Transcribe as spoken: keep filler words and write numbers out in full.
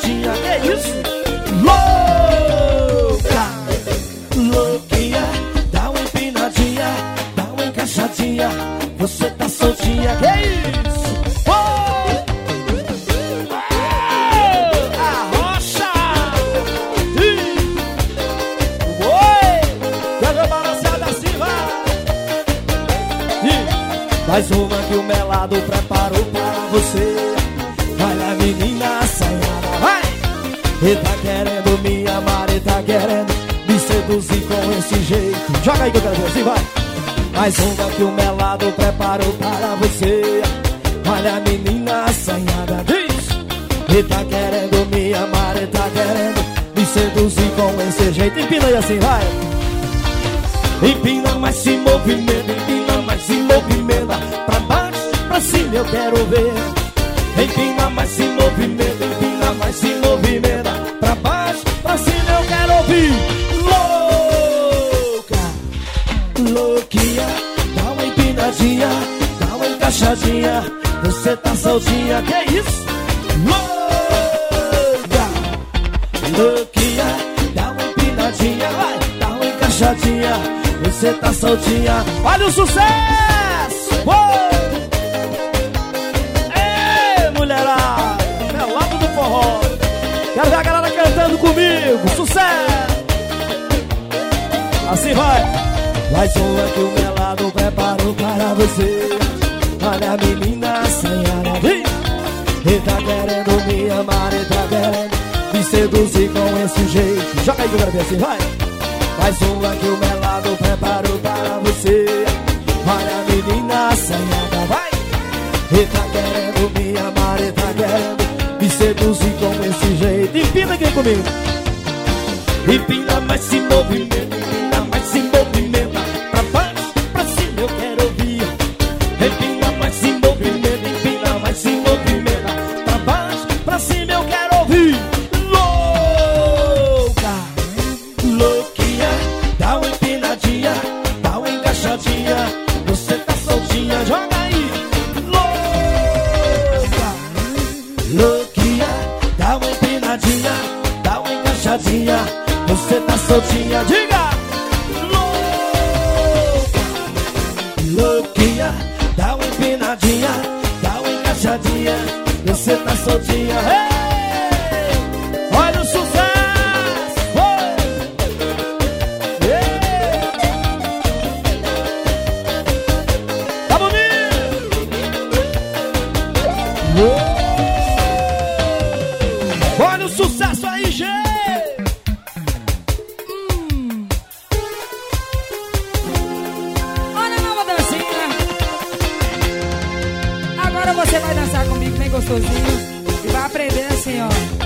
empinadinha. Que isso? Louca, louquinha. Dá uma empinadinha, dá uma encaixadinha. Você tá soltinha. Que isso? Oh! Oh! Arrocha! Ih! Oi! Pega balanceada assim, vai! Ih! Mais uma que o melado preparou para você. Olha a menina assanhada, vai! E tá querendo me amar, e tá querendo me seduzir com esse jeito. Joga aí que eu quero ver assim, vai! Mais uma que o melado preparou para você. Olha a menina assanhada, diz! E tá querendo me amar, e tá querendo me seduzir com esse jeito. Empina aí assim, vai! Empina, mas se movimenta, empina, mas se movimenta. Pra baixo, pra cima eu quero ver. Empina, mas se movimenta, empina, mas se movimenta. Pra baixo, pra cima eu quero ouvir. Louca, louquinha. Dá uma empinadinha, dá uma encaixadinha. Você tá soltinha, que isso? Louca, louquinha. Dá uma empinadinha, vai, dá uma encaixadinha. Você tá soltinha. Olha o sucesso! Oh! Mulherada, melado do forró. Quero ver a galera cantando comigo. Sucesso! Assim vai. Mais uma que o melado preparou para você. Olha a menina assanhada, vem! E tá querendo me amar, e tá querendo me seduzir com esse jeito. Joga aí que eu quero ver assim, vai. Mais uma que o melado preparou para você. Olha a menina assanhada, vai! E tá querendo me amar, e tá querendo me seduzir com esse jeito. Empina aqui comigo. Empina, mas se movimenta, empina, mas se movimenta. Pra baixo, pra cima eu quero ouvir. Empina, mas se movimenta, empina, mas se movimenta. Pra baixo, pra cima eu quero ouvir. Louca, louquinha. Dá uma empinadinha, dá uma encaixadinha. Você tá soltinha, joga aí. Louquinha, dá uma empinadinha, dá uma encaixadinha. Você tá soltinha, diga! Louca, louquinha, dá uma empinadinha, dá uma encaixadinha. Você tá soltinha, hey! Olha o sucesso! Oh! Yeah! Tá bonito! Oh! Olha o sucesso aí, gente! Hum. Olha a nova dancinha. Agora você vai dançar comigo bem gostosinho. E vai aprender assim, ó.